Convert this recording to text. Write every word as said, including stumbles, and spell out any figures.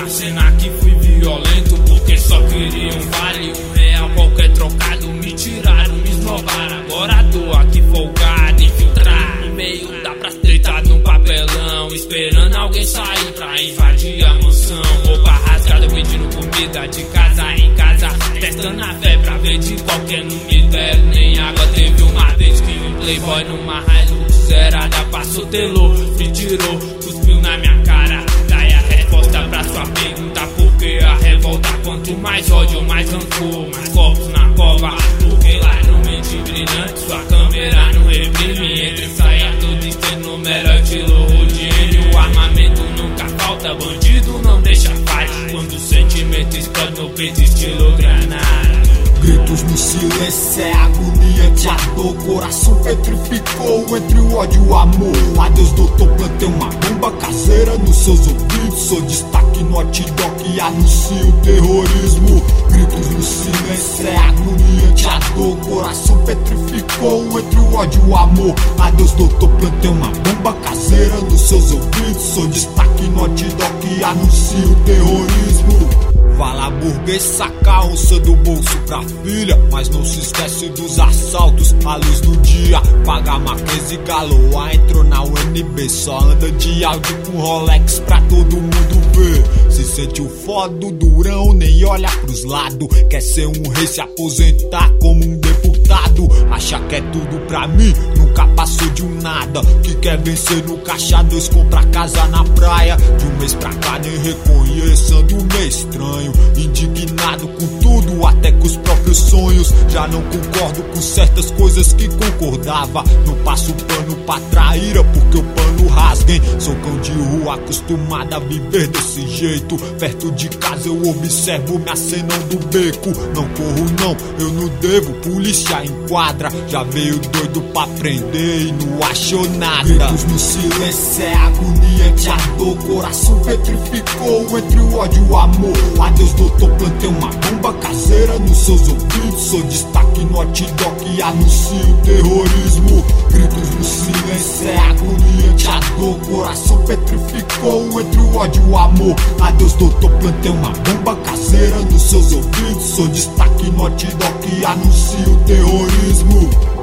na cena que fui violento, porque só queria um vale, um real, qualquer trocado. Me tiraram, me esnobaram, agora tô aqui folgado, infiltrado no meio da praça, deitado no papelão, esperando alguém sair pra invadir a mansão. Roupa rasgada, pedindo comida de casa em casa, testando a fé pra ver de qualquer não me deram nem água. Teve uma vez que um playboy numa Hilux zerada passou, telou, me tirou, cuspiu na minha cara. Daí a resposta pra sua pergunta, porque a revolta, quanto mais ódio, mais rancor, mais corpos na cova. Porque lá no mente brilhante, sua câmera não reprime. Entre saia todo estilo, melhor estilo Rodinho. O armamento nunca falta, bandido não deixa falha. Quando o sentimento explode no peito, estilo granada. Gritos no silêncio, é agoniante a dor. Coração petrificou entre o ódio e o amor. Adeus doutor, plantei uma bomba caseira nos seus ouvidos. Sou destaque no hot dog e anuncio o terrorismo. Gritos no silêncio, é agoniante a dor. Coração petrificou entre o ódio e o amor. Adeus doutor, plantei uma bomba caseira nos seus ouvidos. Sou destaque no hot dog e anuncio o terrorismo. Fala burguês, saca a onça do bolso pra filha, mas não se esquece dos assaltos à luz do dia. Paga Marquês e Galoa, entrou na U N B, só anda de Audi com Rolex pra todo mundo ver. Se sente o foda do durão, nem olha pros lados. Quer ser um rei, se aposentar como um deputado. Acha que é tudo pra mim, nunca passou de um nada. Que quer vencer no caixa dois, compra casa na praia. De um mês pra cá nem reconheçando o meio estranho. Indignado com tudo, até com os próprios sonhos. Já não concordo com certas coisas que concordava. Não passo pano pra traíra, porque o pano rasguem. Sou cão de rua, acostumado a viver desse jeito. Perto de casa eu observo me acenando do beco. Não corro não, eu não devo, polícia enquadra. Já veio doido pra prender e não achou nada. Gritos no silêncio, é agoniante a dor. Coração petrificou entre o ódio e o amor. Adeus doutor, plantei uma bomba caseira nos seus ouvidos. Sou destaque no hot dog e anuncio o terrorismo. Gritos no silêncio, é agoniante a dor. Coração petrificou entre o ódio e o amor. Adeus doutor, plantei uma bomba caseira nos seus ouvidos. Sou destaque no hot dog e anuncio o terrorismo.